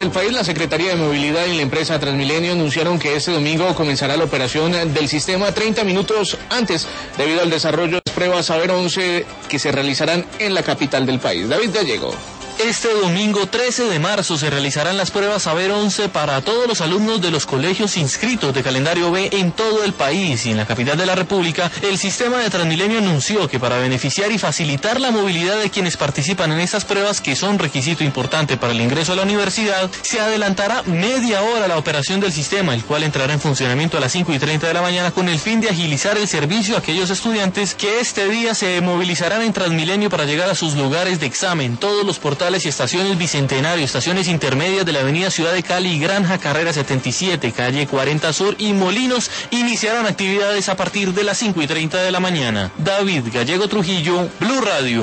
El país, la Secretaría de Movilidad y la empresa Transmilenio anunciaron que este domingo comenzará la operación del sistema 30 minutos antes, debido al desarrollo de las pruebas Saber 11 que se realizarán en la capital del país. David Gallego. Este domingo 13 de marzo se realizarán las pruebas Saber 11 para todos los alumnos de los colegios inscritos de calendario B en todo el país y en la capital de la República. El sistema de Transmilenio anunció que para beneficiar y facilitar la movilidad de quienes participan en estas pruebas, que son requisito importante para el ingreso a la universidad, se adelantará media hora la operación del sistema, el cual entrará en funcionamiento a las 5:30 de la mañana con el fin de agilizar el servicio a aquellos estudiantes que este día se movilizarán en Transmilenio para llegar a sus lugares de examen. Todos los portales y estaciones Bicentenario, estaciones intermedias de la avenida Ciudad de Cali, Granja Carrera 77, calle 40 Sur y Molinos iniciarán actividades a partir de las 5:30 de la mañana. David Gallego Trujillo, Blue Radio.